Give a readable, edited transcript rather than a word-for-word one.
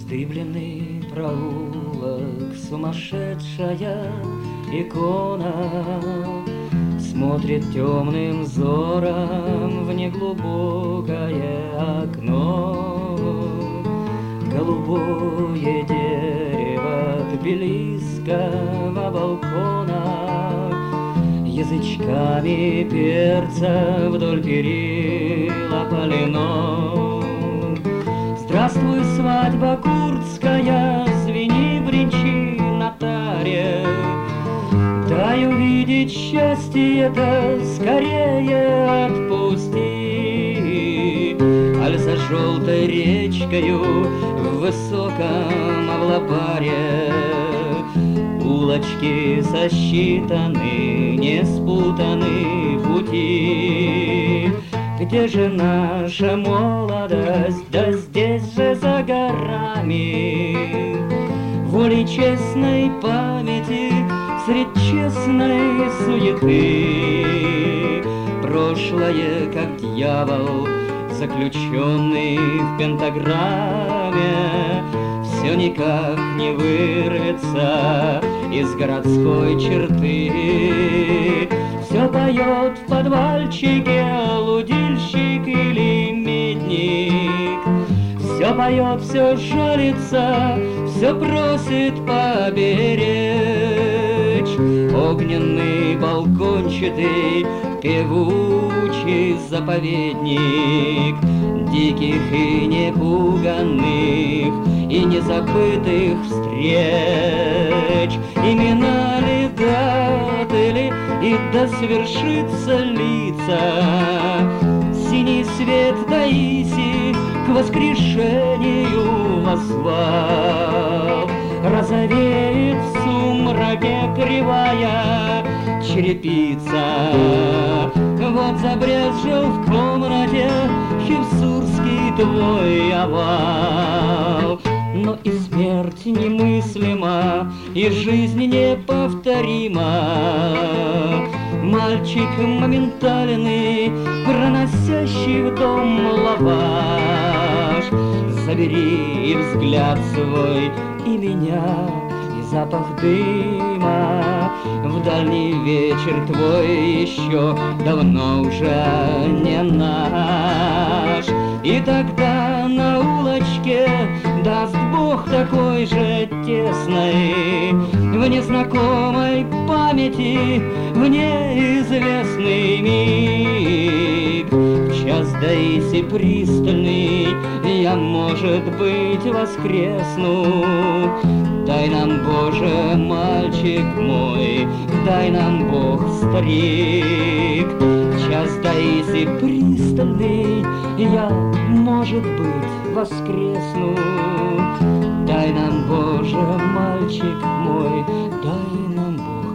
Вздыбленный проулок, сумасшедшая икона смотрит темным взором в неглубокое окно. Голубое дерево тбилисского балкона язычками перца вдоль перил опалено. Здравствуй, свадьба курдская, звени, бренчи на таре. Дай увидеть счастье это, скорее отпусти. Аль за желтой речкою в высоком Авлапаре улочки сосчитаны, не спутаны пути. Где же наша молодость? Да здесь же за горами. Волей честной памяти средь честной суеты. Прошлое, как дьявол, заключенный в пентаграмме, все никак не вырвется из городской черты. Все поет в подвальчике лудильщик или медник. Все поет, все жалится, все просит поберечь. Огненный, балкончатый, певучий заповедник диких и непуганных и незабытых встреч. Имена ли, даты ли, и да свершится лица. Синий свет Таиси к воскрешению возвал. Розовеет в сумраке кривая черепица. Вот забрезжил в комнате хевсурский твой овал. Но и смерть немыслима, и жизнь неповторима. Мальчик моментальный, проносящий в дом лаваш. Забери и взгляд свой, и меня, и запах дыма. В дальний вечер твой еще давно уже не наш. И тогда на улочке даст Бог такой же тесной, в незнакомой памяти, в неизвестный миг. В час Таиси пристальный я, может быть, воскресну. Дай нам, Боже, мальчик мой, дай нам, Бог, старик. В час Таиси пристальный я, может быть, воскресну. Дай нам, Боже, мальчик мой, дай нам, Бог.